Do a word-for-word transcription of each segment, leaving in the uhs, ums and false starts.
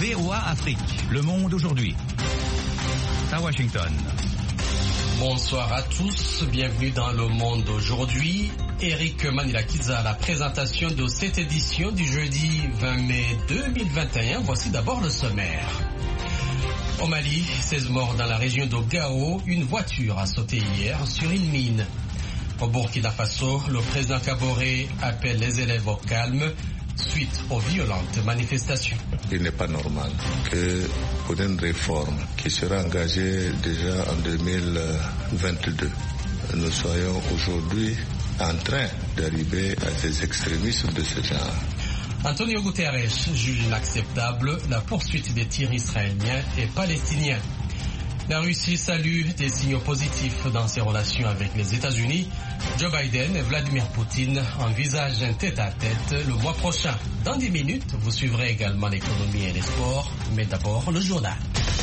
V O A Afrique, Le Monde aujourd'hui. À Washington. Bonsoir à tous, bienvenue dans Le Monde aujourd'hui. Eric Manilakiza à la présentation de cette édition du jeudi vingt mai deux mille vingt et un. Voici d'abord le sommaire. Au Mali, seize morts dans la région de Gao, une voiture a sauté hier sur une mine. Au Burkina Faso, le président Kaboré appelle les élèves au calme suite aux violentes manifestations. Il n'est pas normal que pour une réforme qui sera engagée déjà en deux mille vingt-deux, nous soyons aujourd'hui en train d'arriver à des extrémismes de ce genre. Antonio Guterres juge inacceptable la poursuite des tirs israéliens et palestiniens. La Russie salue des signaux positifs dans ses relations avec les États-Unis. Joe Biden et Vladimir Poutine envisagent un tête-à-tête le mois prochain. Dans dix minutes, vous suivrez également l'économie et les sports, mais d'abord le journal.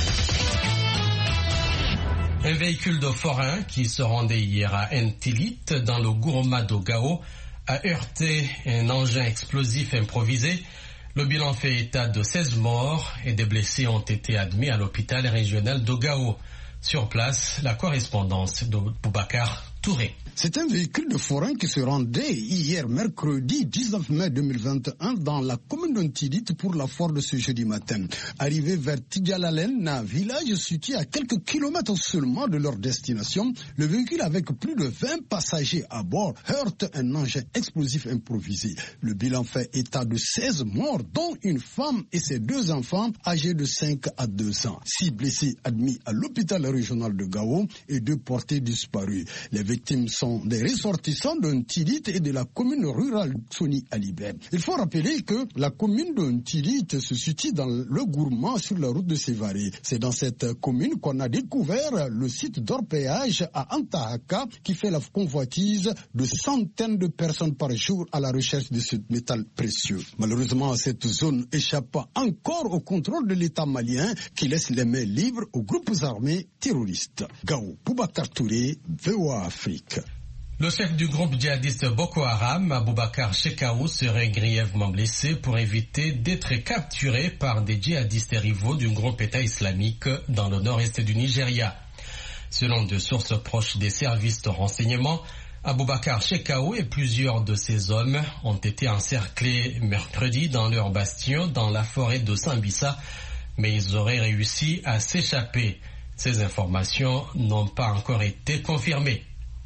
Un véhicule de forain qui se rendait hier à Ntilit, dans le Gourma de Gao, a heurté un engin explosif improvisé. Le bilan fait état de seize morts et des blessés ont été admis à l'hôpital régional de Gao. Sur place, la correspondance de Boubacar Touré. C'est un véhicule de forain qui se rendait hier mercredi dix-neuf mai deux mille vingt et un dans la commune d'Ntilit pour la foire de ce jeudi matin. Arrivé vers Tidjalalen, un village situé à quelques kilomètres seulement de leur destination, le véhicule avec plus de vingt passagers à bord heurte un engin explosif improvisé. Le bilan fait état de seize morts, dont une femme et ses deux enfants âgés de cinq à deux ans. Six blessés admis à l'hôpital régional de Gao et deux portés disparus. Les victimes sont des ressortissants d'Ntilit et de la commune rurale Soni Alibert. Il faut rappeler que la commune d'Ntilit se situe dans le Gourma sur la route de Sévaré. C'est dans cette commune qu'on a découvert le site d'orpaillage à Antahaka qui fait la convoitise de centaines de personnes par jour à la recherche de ce métal précieux. Malheureusement, cette zone échappe encore au contrôle de l'État malien qui laisse les mains libres aux groupes armés terroristes. Gao, Boubacar Touré, V O A Afrique. Le chef du groupe djihadiste Boko Haram, Abubakar Shekau, serait grièvement blessé pour éviter d'être capturé par des djihadistes rivaux du groupe État islamique dans le nord-est du Nigeria. Selon de sources proches des services de renseignement, Abubakar Shekau et plusieurs de ses hommes ont été encerclés mercredi dans leur bastion dans la forêt de Sambisa, mais ils auraient réussi à s'échapper. Ces informations n'ont pas encore été confirmées.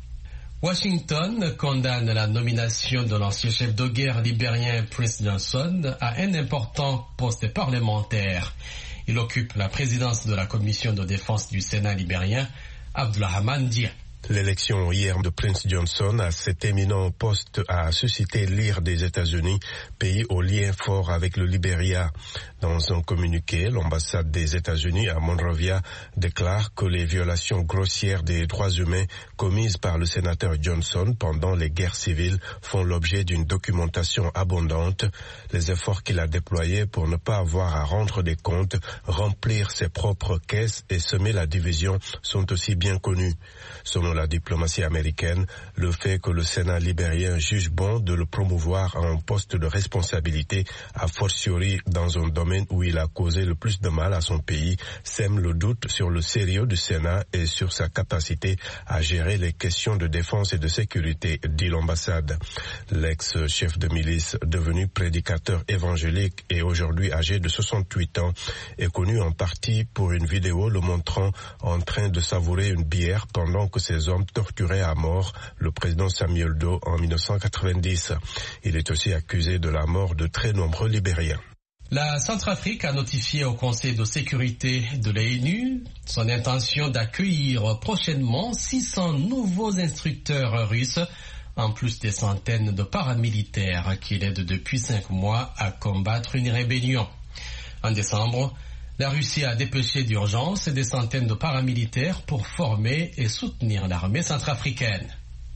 Washington condamne la nomination de l'ancien chef de guerre libérien Prince Johnson à un important poste parlementaire. Il occupe la présidence de la commission de défense du Sénat libérien, Abdulrahman Dia. L'élection hier de Prince Johnson à cet éminent poste a suscité l'ire des États-Unis, pays au lien fort avec le Libéria. Dans un communiqué, l'ambassade des États-Unis à Monrovia déclare que les violations grossières des droits humains commises par le sénateur Johnson pendant les guerres civiles font l'objet d'une documentation abondante. Les efforts qu'il a déployés pour ne pas avoir à rendre des comptes, remplir ses propres caisses et semer la division sont aussi bien connus. Selon la diplomatie américaine, le fait que le Sénat libérien juge bon de le promouvoir à un poste de responsabilité, a fortiori dans un domaine où il a causé le plus de mal à son pays, sème le doute sur le sérieux du Sénat et sur sa capacité à gérer les questions de défense et de sécurité, dit l'ambassade. L'ex-chef de milice, devenu prédicateur évangélique et aujourd'hui âgé de soixante-huit ans, est connu en partie pour une vidéo le montrant en train de savourer une bière pendant que ses hommes torturaient à mort le président Samuel Doe en mille neuf cent quatre-vingt-dix. Il est aussi accusé de la mort de très nombreux Libériens. La Centrafrique a notifié au Conseil de sécurité de l'ONU son intention d'accueillir prochainement six cents nouveaux instructeurs russes, en plus des centaines de paramilitaires qui l'aident depuis cinq mois à combattre une rébellion. En décembre, la Russie a dépêché d'urgence des centaines de paramilitaires pour former et soutenir l'armée centrafricaine.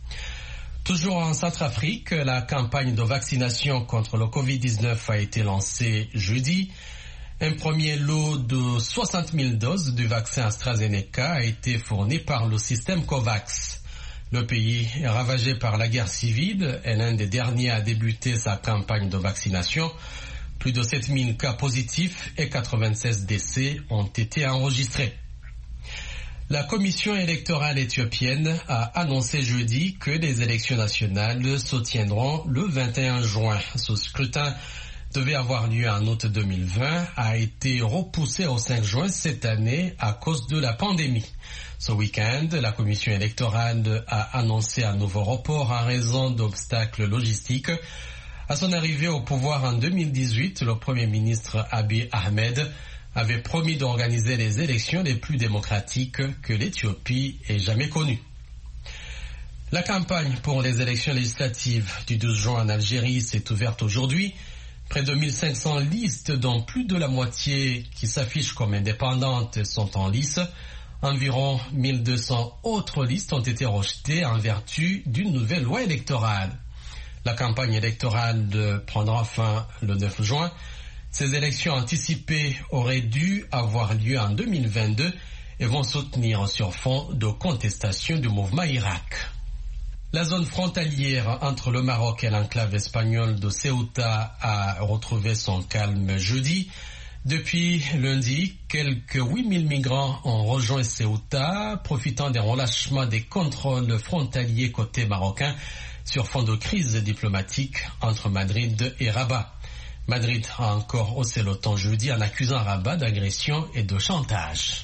Toujours en Centrafrique, la campagne de vaccination contre le covid dix-neuf a été lancée jeudi. Un premier lot de soixante mille doses du vaccin AstraZeneca a été fourni par le système COVAX. Le pays, ravagé par la guerre civile, est l'un des derniers à débuter sa campagne de vaccination. Plus de sept mille cas positifs et quatre-vingt-seize décès ont été enregistrés. La commission électorale éthiopienne a annoncé jeudi que les élections nationales se tiendront le vingt et un juin. Ce scrutin devait avoir lieu en août deux mille vingt, a été repoussé au cinq juin cette année à cause de la pandémie. Ce week-end, la commission électorale a annoncé un nouveau report en raison d'obstacles logistiques. À son arrivée au pouvoir en deux mille dix-huit, le Premier ministre Abiy Ahmed avait promis d'organiser les élections les plus démocratiques que l'Éthiopie ait jamais connues. La campagne pour les élections législatives du douze juin en Algérie s'est ouverte aujourd'hui. Près de mille cinq cents listes, dont plus de la moitié qui s'affichent comme indépendantes, sont en lice. Environ mille deux cents autres listes ont été rejetées en vertu d'une nouvelle loi électorale. La campagne électorale prendra fin le neuf juin. Ces élections anticipées auraient dû avoir lieu en deux mille vingt-deux et vont soutenir sur fond de contestation du mouvement Irak. La zone frontalière entre le Maroc et l'enclave espagnole de Ceuta a retrouvé son calme jeudi. Depuis lundi, quelques huit mille migrants ont rejoint Ceuta, profitant des relâchements des contrôles frontaliers côté marocain sur fond de crise diplomatique entre Madrid et Rabat. Madrid a encore haussé le ton jeudi en accusant Rabat d'agression et de chantage.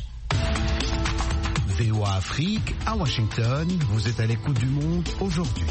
V O A Afrique, à Washington, vous êtes à l'écoute du monde aujourd'hui.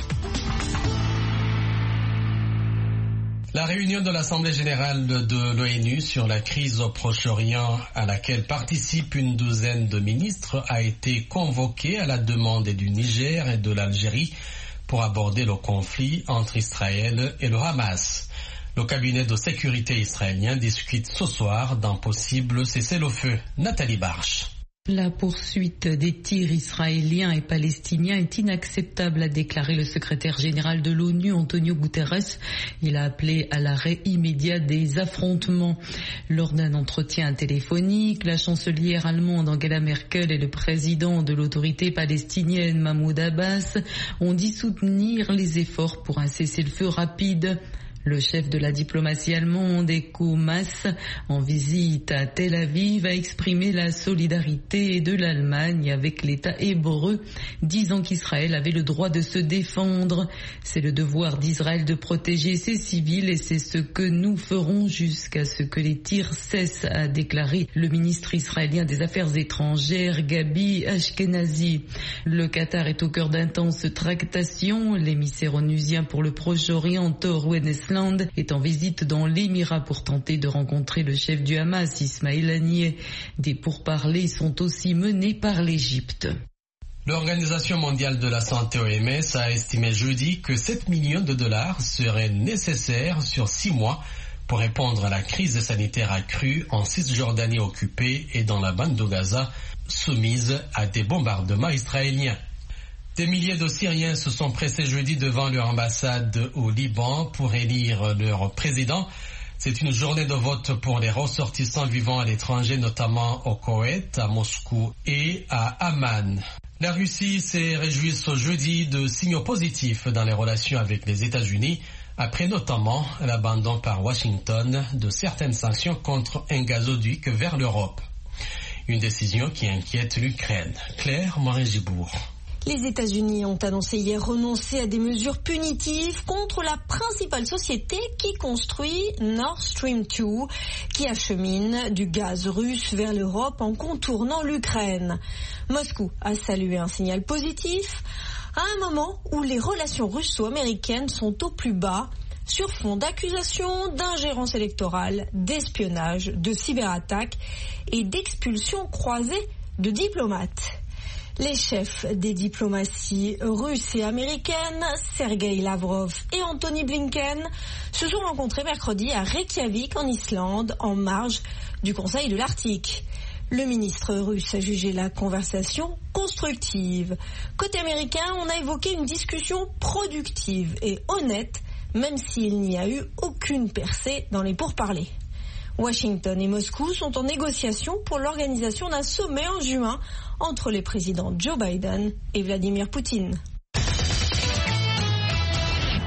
La réunion de l'Assemblée générale de l'ONU sur la crise au Proche-Orient, à laquelle participent une douzaine de ministres, a été convoquée à la demande du Niger et de l'Algérie pour aborder le conflit entre Israël et le Hamas. Le cabinet de sécurité israélien discute ce soir d'un possible cessez-le-feu. Nathalie Barche. La poursuite des tirs israéliens et palestiniens est inacceptable, a déclaré le secrétaire général de l'ONU, Antonio Guterres. Il a appelé à l'arrêt immédiat des affrontements. Lors d'un entretien téléphonique, la chancelière allemande Angela Merkel et le président de l'autorité palestinienne Mahmoud Abbas ont dit soutenir les efforts pour un cessez-le-feu rapide. Le chef de la diplomatie allemande, Heiko Maas, en visite à Tel Aviv, a exprimé la solidarité de l'Allemagne avec l'État hébreu, disant qu'Israël avait le droit de se défendre. C'est le devoir d'Israël de protéger ses civils et c'est ce que nous ferons jusqu'à ce que les tirs cessent, a déclaré le ministre israélien des Affaires étrangères, Gabi Ashkenazi. Le Qatar est au cœur d'intenses tractations. L'émissaire onusien pour le Proche-Orient, Thor Wennesland, est en visite dans l'Émirat pour tenter de rencontrer le chef du Hamas, Ismail Haniyeh. Des pourparlers sont aussi menés par l'Égypte. L'Organisation mondiale de la santé O M S a estimé jeudi que sept millions de dollars seraient nécessaires sur six mois pour répondre à la crise sanitaire accrue en Cisjordanie occupée et dans la bande de Gaza soumise à des bombardements israéliens. Des milliers de Syriens se sont pressés jeudi devant leur ambassade au Liban pour élire leur président. C'est une journée de vote pour les ressortissants vivant à l'étranger, notamment au Koweït, à Moscou et à Amman. La Russie s'est réjouie ce jeudi de signaux positifs dans les relations avec les États-Unis, après notamment l'abandon par Washington de certaines sanctions contre un gazoduc vers l'Europe. Une décision qui inquiète l'Ukraine. Claire Morin-Gibourg. Les États-Unis ont annoncé hier renoncer à des mesures punitives contre la principale société qui construit Nord Stream deux, qui achemine du gaz russe vers l'Europe en contournant l'Ukraine. Moscou a salué un signal positif à un moment où les relations russo-américaines sont au plus bas, sur fond d'accusations d'ingérence électorale, d'espionnage, de cyberattaques et d'expulsions croisées de diplomates. Les chefs des diplomaties russes et américaines, Sergei Lavrov et Antony Blinken, se sont rencontrés mercredi à Reykjavik en Islande, en marge du Conseil de l'Arctique. Le ministre russe a jugé la conversation constructive. Côté américain, on a évoqué une discussion productive et honnête, même s'il n'y a eu aucune percée dans les pourparlers. Washington et Moscou sont en négociation pour l'organisation d'un sommet en juin entre les présidents Joe Biden et Vladimir Poutine. Vous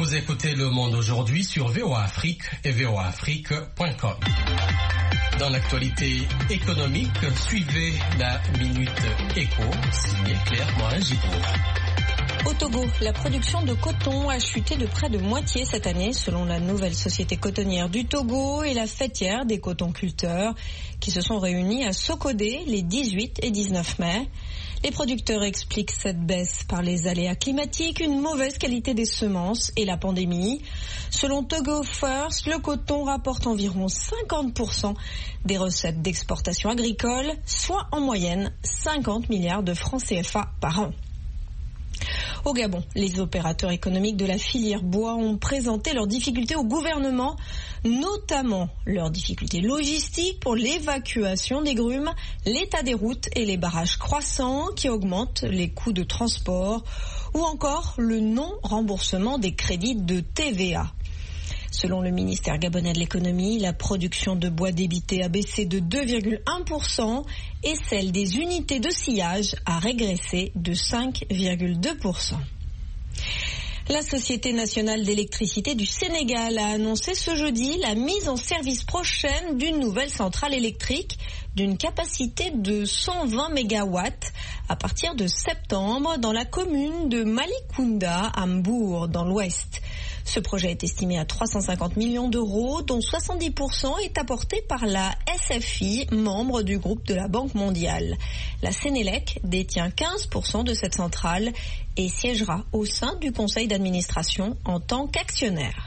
Vous écoutez Le Monde aujourd'hui sur V O A Afrique et v o a afrique point com. Dans l'actualité économique, suivez la Minute Éco, signée Claire Morin-Gibourg. Au Togo, la production de coton a chuté de près de moitié cette année selon la nouvelle société cotonnière du Togo et la fêtière des cotonculteurs qui se sont réunis à Sokodé les dix-huit et dix-neuf mai. Les producteurs expliquent cette baisse par les aléas climatiques, une mauvaise qualité des semences et la pandémie. Selon Togo First, le coton rapporte environ cinquante pour cent des recettes d'exportation agricole, soit en moyenne cinquante milliards de francs C F A par an. Au Gabon, les opérateurs économiques de la filière bois ont présenté leurs difficultés au gouvernement, notamment leurs difficultés logistiques pour l'évacuation des grumes, l'état des routes et les barrages croissants qui augmentent les coûts de transport, ou encore le non-remboursement des crédits de T V A. Selon le ministère gabonais de l'économie, la production de bois débité a baissé de deux virgule un pour cent et celle des unités de sciage a régressé de cinq virgule deux pour cent. La Société nationale d'électricité du Sénégal a annoncé ce jeudi la mise en service prochaine d'une nouvelle centrale électrique d'une capacité de cent vingt mégawatts à partir de septembre dans la commune de Malikounda à Mbour dans l'ouest. Ce projet est estimé à trois cent cinquante millions d'euros, dont soixante-dix pour cent est apporté par la S F I, membre du groupe de la Banque mondiale. La Sénélec détient quinze pour cent de cette centrale et siégera au sein du conseil d'administration en tant qu'actionnaire.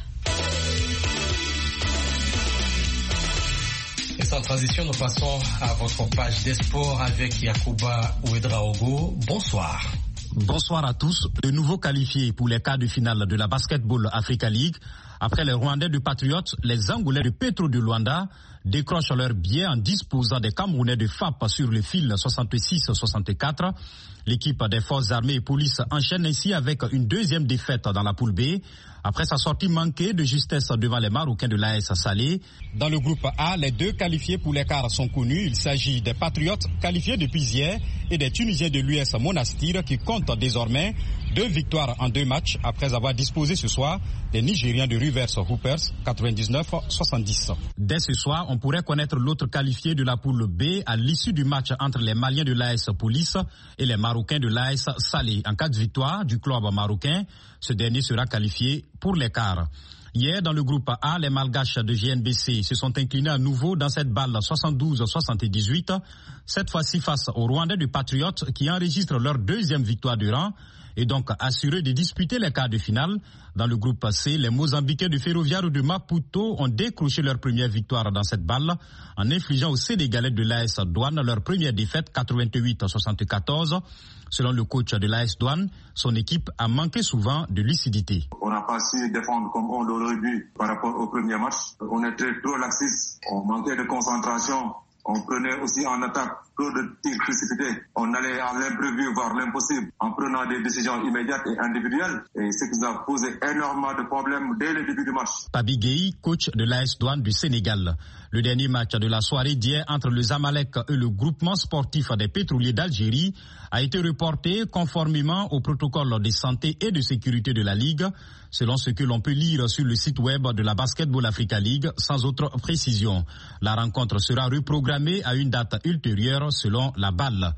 Et sans transition, nous passons à votre page des sports avec Yacouba Ouedraogo. Bonsoir. Bonsoir à tous. Le nouveau qualifié pour les quarts de finale de la Basketball Africa League, après les Rwandais du Patriotes, les Angolais de Petro de Luanda décrochent leur billet en disposant des Camerounais de F A P sur le fil soixante-six soixante-quatre. L'équipe des forces armées et police enchaîne ainsi avec une deuxième défaite dans la poule B, après sa sortie manquée de justesse devant les Marocains de l'A S Salé. Dans le groupe A, les deux qualifiés pour les quarts sont connus. Il s'agit des Patriotes qualifiés depuis hier et des Tunisiens de l'U S Monastir qui comptent désormais deux victoires en deux matchs après avoir disposé ce soir des Nigériens de Rivers Hoopers quatre-vingt-dix-neuf soixante-dix. Dès ce soir, on pourrait connaître l'autre qualifié de la poule B à l'issue du match entre les Maliens de l'A S Police et les Marocains de l'A S Salé. En cas de victoire du club marocain, ce dernier sera qualifié pour les quarts. Hier, dans le groupe A, les Malgaches de G N B C se sont inclinés à nouveau dans cette balle soixante-douze soixante-dix-huit, cette fois-ci face aux Rwandais du Patriotes qui enregistrent leur deuxième victoire de rang et donc assurés de disputer les quarts de finale. Dans le groupe C, les Mozambicains du Ferroviario de Maputo ont décroché leur première victoire dans cette balle en infligeant aux Sénégalais de l'A S Douane leur première défaite quatre-vingt-huit à soixante-quatorze. Selon le coach de l'A S Douane, son équipe a manqué souvent de lucidité. On n'a pas su défendre comme on l'aurait dû par rapport au premier match. On était trop laxiste, on manquait de concentration, on prenait aussi en attaque trop de tirs précipités. On allait à l'imprévu, voire l'impossible, en prenant des décisions immédiates et individuelles. Et ce qui nous a posé énormément de problèmes dès le début du match. Pabi Gueye, coach de l'A S Douane du Sénégal. Le dernier match de la soirée d'hier entre le Zamalek et le groupement sportif des pétroliers d'Algérie a été reporté conformément au protocole de santé et de sécurité de la Ligue, selon ce que l'on peut lire sur le site web de la Basketball Africa League, sans autre précision. La rencontre sera reprogrammée à une date ultérieure selon la balle.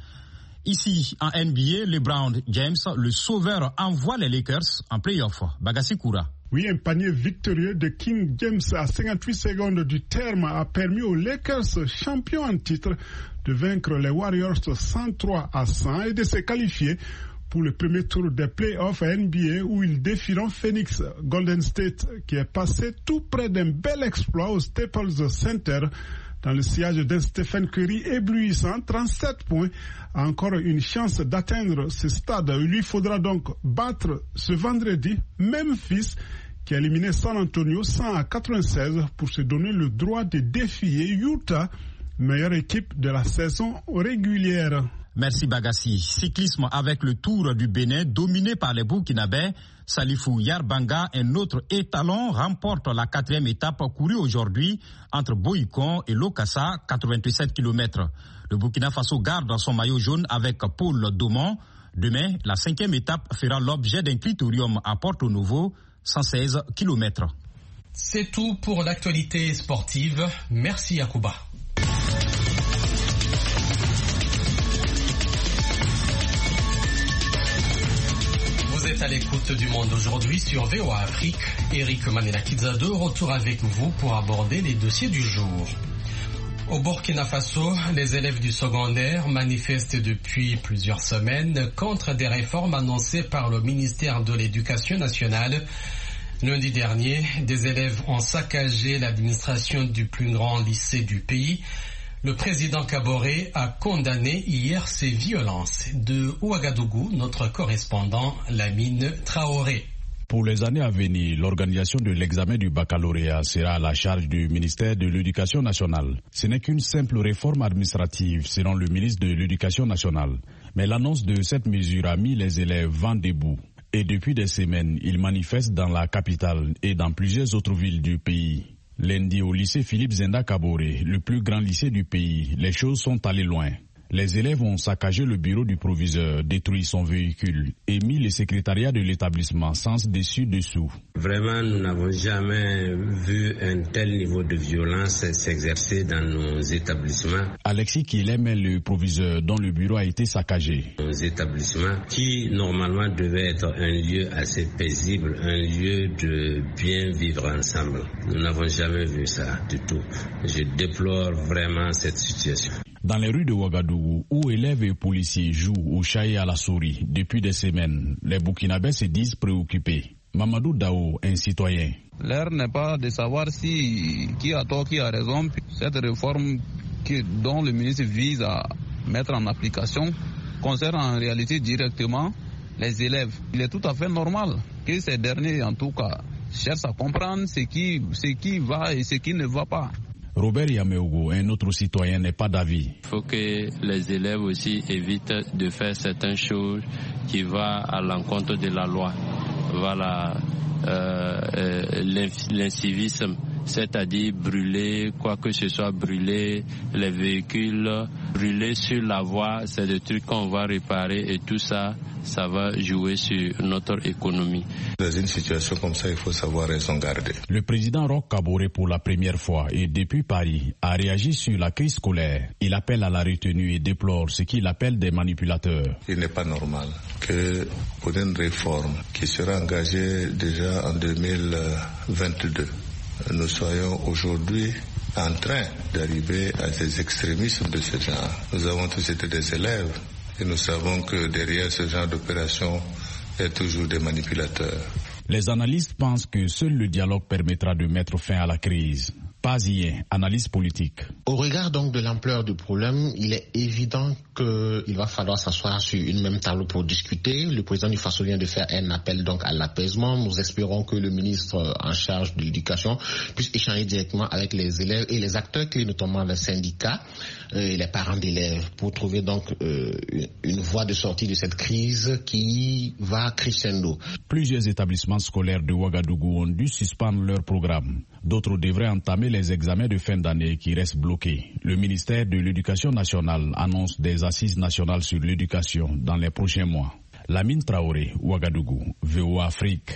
Ici, en N B A, LeBron James, le sauveur, envoie les Lakers en play-off. Bagassi Koura. Oui, un panier victorieux de King James à cinquante-huit secondes du terme a permis aux Lakers, champions en titre, de vaincre les Warriors cent trois à cent et de se qualifier pour le premier tour des playoffs à N B A où ils défieront Phoenix Golden State qui est passé tout près d'un bel exploit au Staples Center dans le sillage d'un Stephen Curry éblouissant, trente-sept points, a encore une chance d'atteindre ce stade. Il lui faudra donc battre ce vendredi Memphis qui a éliminé San Antonio cent à quatre-vingt-seize pour se donner le droit de défier Utah, meilleure équipe de la saison régulière. Merci Bagassi. Cyclisme avec le Tour du Bénin dominé par les Burkinabés. Salifou Yarbanga, un autre étalon, remporte la quatrième étape courue aujourd'hui entre Boïkon et Lokassa, quatre-vingt-sept kilomètres. Le Burkina Faso garde son maillot jaune avec Paul Daumont. Demain, la cinquième étape fera l'objet d'un critérium à Porto Novo. cent seize kilomètres. C'est tout pour l'actualité sportive. Merci Yacouba. Vous êtes à l'écoute du Monde aujourd'hui sur V O A Afrique. Eric Manela-Kidza de retour avec vous pour aborder les dossiers du jour. Au Burkina Faso, les élèves du secondaire manifestent depuis plusieurs semaines contre des réformes annoncées par le ministère de l'Éducation nationale. Lundi dernier, des élèves ont saccagé l'administration du plus grand lycée du pays. Le président Kaboré a condamné hier ces violences. De Ouagadougou, notre correspondant Lamine Traoré. Pour les années à venir, l'organisation de l'examen du baccalauréat sera à la charge du ministère de l'Éducation nationale. Ce n'est qu'une simple réforme administrative, selon le ministre de l'Éducation nationale. Mais l'annonce de cette mesure a mis les élèves vent debout. Et depuis des semaines, ils manifestent dans la capitale et dans plusieurs autres villes du pays. Lundi, au lycée Philippe Zenda Kaboré, le plus grand lycée du pays, les choses sont allées loin. Les élèves ont saccagé le bureau du proviseur, détruit son véhicule et mis le secrétariat de l'établissement sens dessus-dessous. Vraiment, nous n'avons jamais vu un tel niveau de violence s'exercer dans nos établissements. Alexis Kilem est le proviseur dont le bureau a été saccagé. Nos établissements qui normalement devaient être un lieu assez paisible, un lieu de bien vivre ensemble. Nous n'avons jamais vu ça du tout. Je déplore vraiment cette situation. Dans les rues de Ouagadougou, où élèves et policiers jouent au chat et à la souris depuis des semaines, les Burkinabés se disent préoccupés. Mamadou Dao, un citoyen. L'heure n'est pas de savoir si qui a tort, qui a raison. Cette réforme qui, dont le ministre vise à mettre en application concerne en réalité directement les élèves. Il est tout à fait normal que ces derniers, en tout cas, cherchent à comprendre ce qui, ce qui va et ce qui ne va pas. Robert Yameogo, un autre citoyen, n'est pas d'avis. Il faut que les élèves aussi évitent de faire certaines choses qui vont à l'encontre de la loi. Voilà, euh, euh, l'incivisme, c'est-à-dire brûler, quoi que ce soit, brûler les véhicules, brûler sur la voie, c'est des trucs qu'on va réparer et tout ça, ça va jouer sur notre économie. Dans une situation comme ça, il faut savoir raison garder. Le président Roch Kaboré, pour la première fois et depuis Paris, a réagi sur la crise scolaire. Il appelle à la retenue et déplore ce qu'il appelle des manipulateurs. Il n'est pas normal que pour une réforme qui sera engagée déjà en deux mille vingt-deux, nous soyons aujourd'hui en train d'arriver à des extrémismes de ce genre. Nous avons tous été des élèves. Et nous savons que derrière ce genre d'opération, il y a toujours des manipulateurs. Les analystes pensent que seul le dialogue permettra de mettre fin à la crise. Pazien, analyse politique. Au regard donc de l'ampleur du problème, il est évident qu'il va falloir s'asseoir sur une même table pour discuter. Le président du Faso vient de faire un appel donc à l'apaisement. Nous espérons que le ministre en charge de l'éducation puisse échanger directement avec les élèves et les acteurs clés, notamment les syndicats et les parents d'élèves, pour trouver donc euh, une voie de sortie de cette crise qui va crescendo. Plusieurs établissements scolaires de Ouagadougou ont dû suspendre leur programme. D'autres devraient entamer les examens de fin d'année qui restent bloqués. Le ministère de l'Éducation nationale annonce des assises nationales sur l'éducation dans les prochains mois. Lamine Traoré, Ouagadougou, V O A Afrique.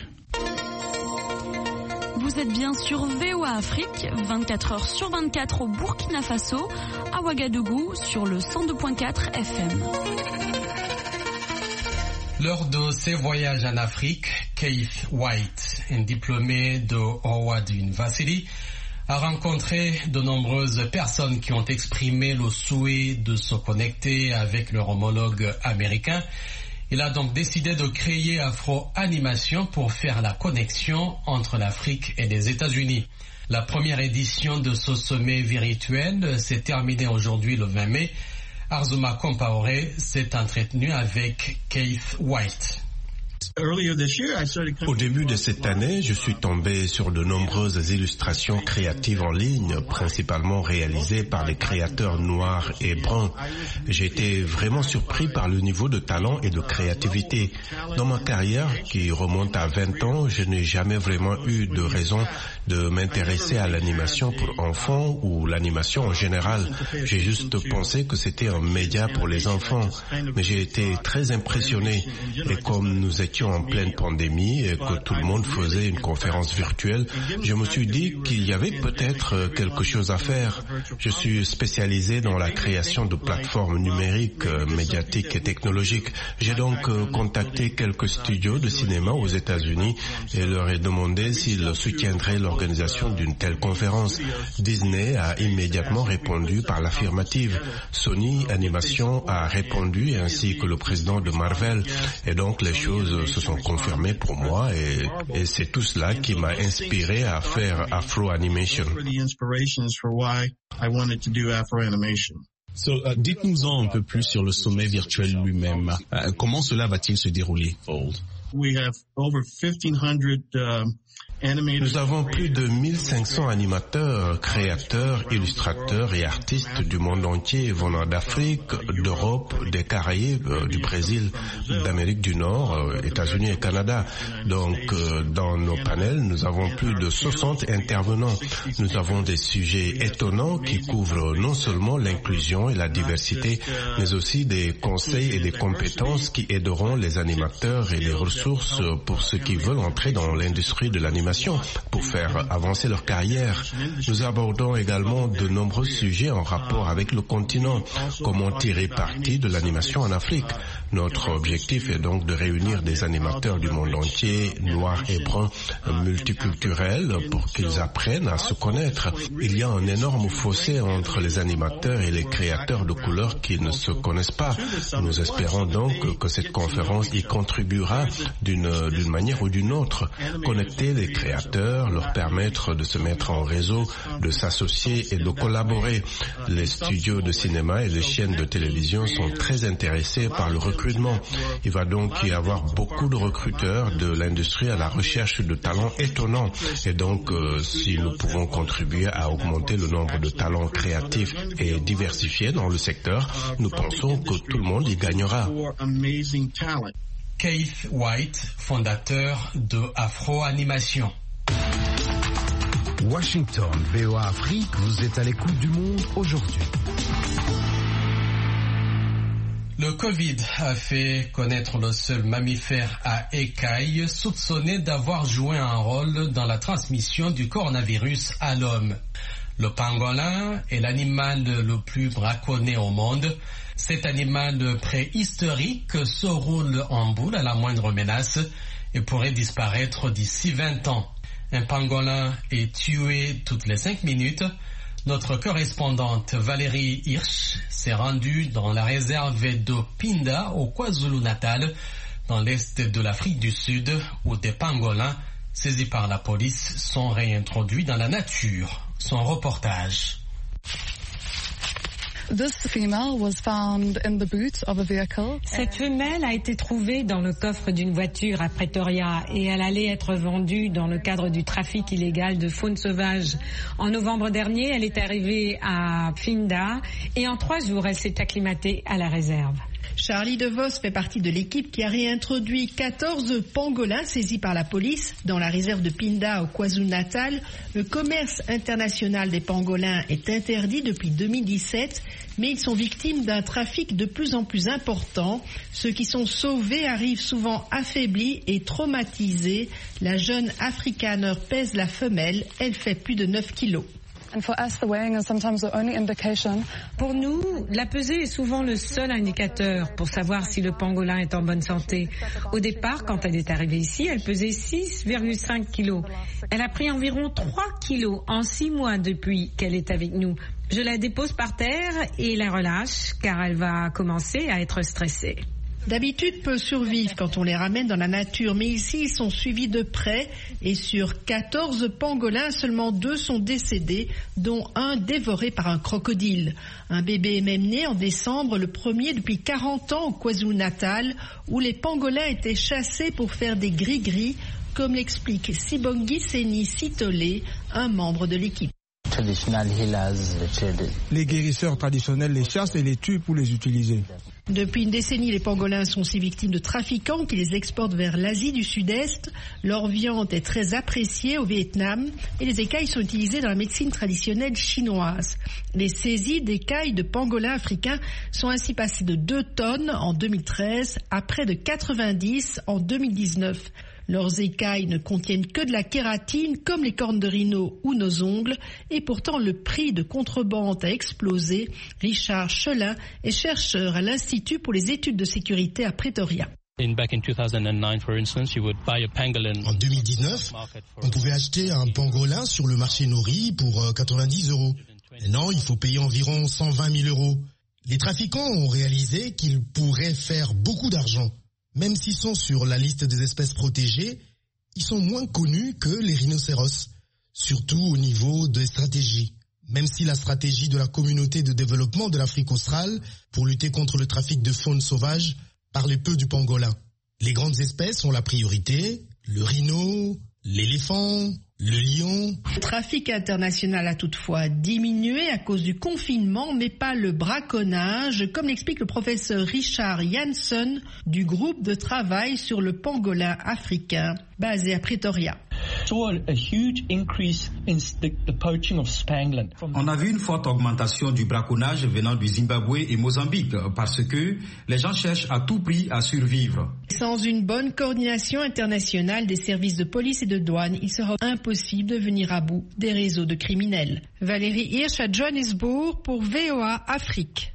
Vous êtes bien sur V O A Afrique, vingt-quatre heures sur vingt-quatre au Burkina Faso, à Ouagadougou sur le cent deux virgule quatre F M. Lors de ses voyages en Afrique, Keith White, un diplômé de Howard University, a rencontré de nombreuses personnes qui ont exprimé le souhait de se connecter avec leur homologue américain. Il a donc décidé de créer Afro Animation pour faire la connexion entre l'Afrique et les États-Unis. La première édition de ce sommet virtuel s'est terminée aujourd'hui le vingt mai. Arzuma Compaoré s'est entretenu avec Keith White. Au début de cette année, je suis tombé sur de nombreuses illustrations créatives en ligne, principalement réalisées par des créateurs noirs et bruns. J'ai été vraiment surpris par le niveau de talent et de créativité. Dans ma carrière, qui remonte à vingt ans, je n'ai jamais vraiment eu de raison de m'intéresser à l'animation pour enfants ou l'animation en général. J'ai juste pensé que c'était un média pour les enfants. Mais j'ai été très impressionné. Et comme nous étions étions en pleine pandémie et que tout le monde faisait une conférence virtuelle, je me suis dit qu'il y avait peut-être quelque chose à faire. Je suis spécialisé dans la création de plateformes numériques, médiatiques et technologiques. J'ai donc contacté quelques studios de cinéma aux États-Unis et leur ai demandé s'ils soutiendraient l'organisation d'une telle conférence. Disney a immédiatement répondu par l'affirmative. Sony Animation a répondu ainsi que le président de Marvel. Et donc les choses se sont confirmées pour moi et, et c'est tout cela qui m'a inspiré à faire Afro Animation. So, uh, dites-nous-en un peu plus sur le sommet virtuel lui-même. Uh, comment cela va-t-il se dérouler? We have over fifteen hundred uh, Nous avons plus de mille cinq cents animateurs, créateurs, illustrateurs et artistes du monde entier venant d'Afrique, d'Europe, des Caraïbes, du Brésil, d'Amérique du Nord, États-Unis et Canada. Donc, dans nos panels, nous avons plus de soixante intervenants. Nous avons des sujets étonnants qui couvrent non seulement l'inclusion et la diversité, mais aussi des conseils et des compétences qui aideront les animateurs et les ressources pour ceux qui veulent entrer dans l'industrie de l'animation pour faire avancer leur carrière. Nous abordons également de nombreux sujets en rapport avec le continent, comment tirer parti de l'animation en Afrique. Notre objectif est donc de réunir des animateurs du monde entier, noirs et bruns, multiculturels, pour qu'ils apprennent à se connaître. Il y a un énorme fossé entre les animateurs et les créateurs de couleurs qui ne se connaissent pas. Nous espérons donc que cette conférence y contribuera d'une d'une manière ou d'une autre. Connecter les créateurs, leur permettre de se mettre en réseau, de s'associer et de collaborer. Les studios de cinéma et les chaînes de télévision sont très intéressés par le recrutement. Il va donc y avoir beaucoup de recruteurs de l'industrie à la recherche de talents étonnants. Et donc, euh, si nous pouvons contribuer à augmenter le nombre de talents créatifs et diversifiés dans le secteur, nous pensons que tout le monde y gagnera. Keith White, fondateur de Afro Animation. Washington, V O A Afrique, vous êtes à l'écoute du monde aujourd'hui. Le Covid a fait connaître le seul mammifère à écailles soupçonné d'avoir joué un rôle dans la transmission du coronavirus à l'homme. Le pangolin est l'animal le plus braconné au monde. Cet animal préhistorique se roule en boule à la moindre menace et pourrait disparaître d'ici vingt ans. Un pangolin est tué toutes les cinq minutes. Notre correspondante Valérie Hirsch s'est rendue dans la réserve de Pinda au KwaZulu-Natal, dans l'est de l'Afrique du Sud, où des pangolins saisis par la police sont réintroduits dans la nature. Son reportage. Cette femelle a été trouvée dans le coffre d'une voiture à Pretoria et elle allait être vendue dans le cadre du trafic illégal de faune sauvage. En novembre dernier, elle est arrivée à Pinda et en trois jours, elle s'est acclimatée à la réserve. Charlie DeVos fait partie de l'équipe qui a réintroduit quatorze pangolins saisis par la police dans la réserve de Pinda au KwaZulu-Natal. Le commerce international des pangolins est interdit depuis deux mille dix-sept, mais ils sont victimes d'un trafic de plus en plus important. Ceux qui sont sauvés arrivent souvent affaiblis et traumatisés. La jeune Afrikaner pèse la femelle, elle fait plus de neuf kilos. Pour nous, la pesée est souvent le seul indicateur pour savoir si le pangolin est en bonne santé. Au départ, quand elle est arrivée ici, elle pesait six virgule cinq kilos. Elle a pris environ trois kilos en six mois depuis qu'elle est avec nous. Je la dépose par terre et la relâche car elle va commencer à être stressée. D'habitude, peu survivent quand on les ramène dans la nature, mais ici, ils sont suivis de près et sur quatorze pangolins, seulement deux sont décédés, dont un dévoré par un crocodile. Un bébé est même né en décembre, le premier depuis quarante ans au KwaZulu-Natal, où les pangolins étaient chassés pour faire des gris-gris, comme l'explique Sibongi Seni Sitole, un membre de l'équipe. Les guérisseurs traditionnels les chassent et les tuent pour les utiliser. Depuis une décennie, les pangolins sont si victimes de trafiquants qui les exportent vers l'Asie du Sud-Est. Leur viande est très appréciée au Vietnam et les écailles sont utilisées dans la médecine traditionnelle chinoise. Les saisies d'écailles de pangolins africains sont ainsi passées de deux tonnes en deux mille treize à près de quatre-vingt-dix en deux mille dix-neuf. Leurs écailles ne contiennent que de la kératine comme les cornes de rhino ou nos ongles et pourtant le prix de contrebande a explosé. Richard Chelin est chercheur à l'Institut pour les études de sécurité à Pretoria. En deux mille dix-neuf, on pouvait acheter un pangolin sur le marché Nori pour quatre-vingt-dix euros. Maintenant, il faut payer environ cent vingt mille euros. Les trafiquants ont réalisé qu'ils pourraient faire beaucoup d'argent. Même s'ils sont sur la liste des espèces protégées, ils sont moins connus que les rhinocéros, surtout au niveau des stratégies. Même si la stratégie de la communauté de développement de l'Afrique australe pour lutter contre le trafic de faune sauvage parlait peu du pangolin. Les grandes espèces ont la priorité, le rhino, l'éléphant, le lion. Le trafic international a toutefois diminué à cause du confinement, mais pas le braconnage, comme l'explique le professeur Richard Janssen du groupe de travail sur le pangolin africain, basé à Pretoria. On a vu une forte augmentation du braconnage venant du Zimbabwe et Mozambique parce que les gens cherchent à tout prix à survivre. Sans une bonne coordination internationale des services de police et de douane, il sera impossible de venir à bout des réseaux de criminels. Valérie Hirsch à Johannesburg pour V O A Afrique.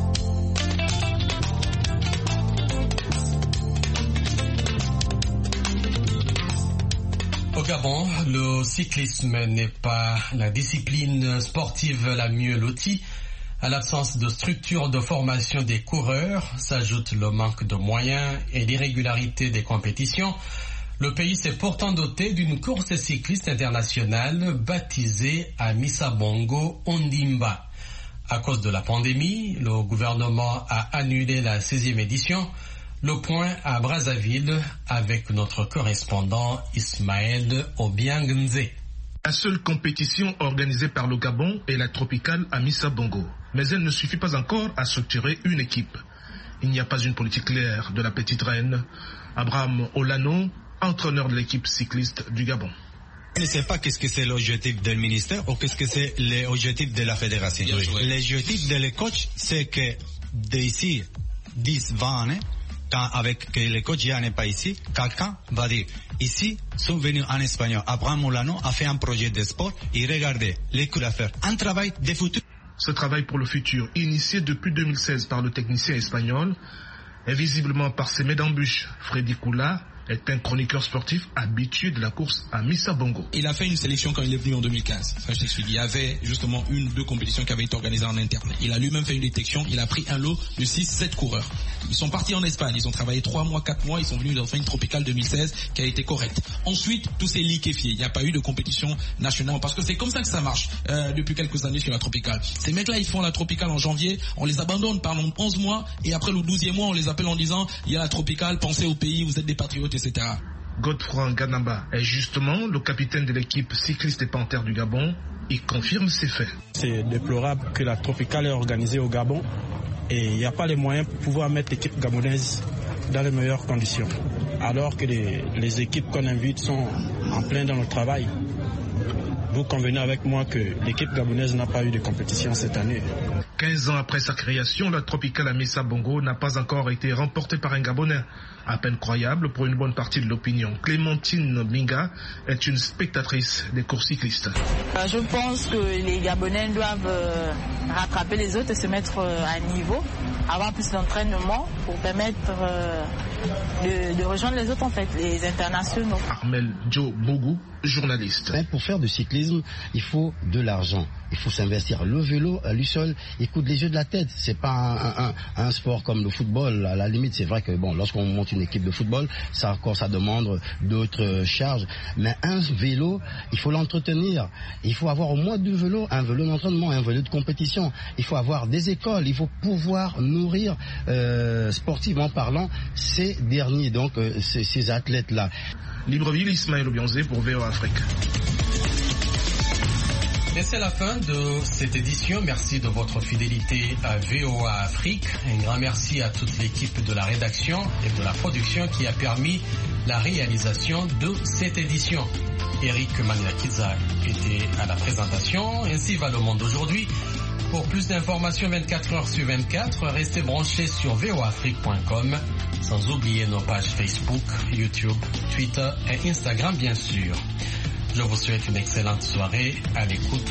Au Gabon, le cyclisme n'est pas la discipline sportive la mieux lotie. À l'absence de structure de formation des coureurs, s'ajoute le manque de moyens et l'irrégularité des compétitions. Le pays s'est pourtant doté d'une course cycliste internationale baptisée Amissa Bongo Ondimba. À cause de la pandémie, le gouvernement a annulé la seizième édition. Le point à Brazzaville avec notre correspondant Ismaël Obiangnze. La seule compétition organisée par le Gabon est la tropicale Amissa Bongo. Mais elle ne suffit pas encore à structurer une équipe. Il n'y a pas une politique claire de la petite reine. Abraham Olano, entraîneur de l'équipe cycliste du Gabon. Je ne sais pas qu'est-ce que c'est l'objectif du ministère ou qu'est-ce que c'est l'objectif de la fédération. Oui. L'objectif de les coachs, c'est que d'ici dix vingt années, quand avec que les coachs n'est pas ici, quelqu'un va dire, ici, sont venus en espagnol. Abraham Molano a fait un projet de sport et regardez, les coups à faire. Un travail de futur. Ce travail pour le futur, initié depuis deux mille seize par le technicien espagnol, est visiblement parsemé d'embûches. Freddy Koula est un chroniqueur sportif habitué de la course à Amissa Bongo. Il a fait une sélection quand il est venu en deux mille quinze. Ça, je t'explique. Il y avait justement une ou deux compétitions qui avaient été organisées en interne. Il a lui-même fait une détection. Il a pris un lot de six sept coureurs. Ils sont partis en Espagne. Ils ont travaillé trois mois, quatre mois. Ils sont venus. Ils ont fait une tropicale deux mille seize qui a été correcte. Ensuite, tout s'est liquéfié. Il n'y a pas eu de compétition nationale parce que c'est comme ça que ça marche euh, depuis quelques années sur la tropicale. Ces mecs-là, ils font la tropicale en janvier. On les abandonne pendant onze mois et après le douzième mois, on les appelle en disant il y a la tropicale, pensez au pays, vous êtes des patriotes, et cetera. Godefroy Ganamba est justement le capitaine de l'équipe cycliste des Panthères du Gabon. Il confirme ces faits. C'est déplorable que la tropicale est organisée au Gabon et il n'y a pas les moyens pour pouvoir mettre l'équipe gabonaise dans les meilleures conditions. Alors que les, les équipes qu'on invite sont en plein dans le travail. Vous convenez avec moi que l'équipe gabonaise n'a pas eu de compétition cette année. quinze ans après sa création, la tropicale Amissa Bongo n'a pas encore été remportée par un Gabonais. À peine croyable pour une bonne partie de l'opinion. Clémentine Minga est une spectatrice des courses cyclistes. Je pense que les Gabonais doivent rattraper les autres et se mettre à niveau, avoir plus d'entraînement pour permettre de, de rejoindre les autres, en fait, les internationaux. Armel Joe Bougou, journaliste. Pour faire du cyclisme, il faut de l'argent. Il faut s'investir. Le vélo, à lui seul, il coûte les yeux de la tête. C'est pas un, un, un sport comme le football. À la limite, c'est vrai que bon, lorsqu'on monte une équipe de football, ça encore, ça demande d'autres charges. Mais un vélo, il faut l'entretenir. Il faut avoir au moins deux vélos, un vélo d'entraînement, un vélo de compétition. Il faut avoir des écoles. Il faut pouvoir nourrir, euh, sportivement parlant, ces derniers, donc euh, ces, ces athlètes-là. Libreville, Ismaël Obianze pour V O A Afrique. Et c'est la fin de cette édition. Merci de votre fidélité à V O A Afrique. Un grand merci à toute l'équipe de la rédaction et de la production qui a permis la réalisation de cette édition. Eric Maniakiza était à la présentation. Ainsi va le monde aujourd'hui. Pour plus d'informations vingt-quatre heures sur vingt-quatre, restez branchés sur v o afrique point com, sans oublier nos pages Facebook, YouTube, Twitter et Instagram bien sûr. Je vous souhaite une excellente soirée à l'écoute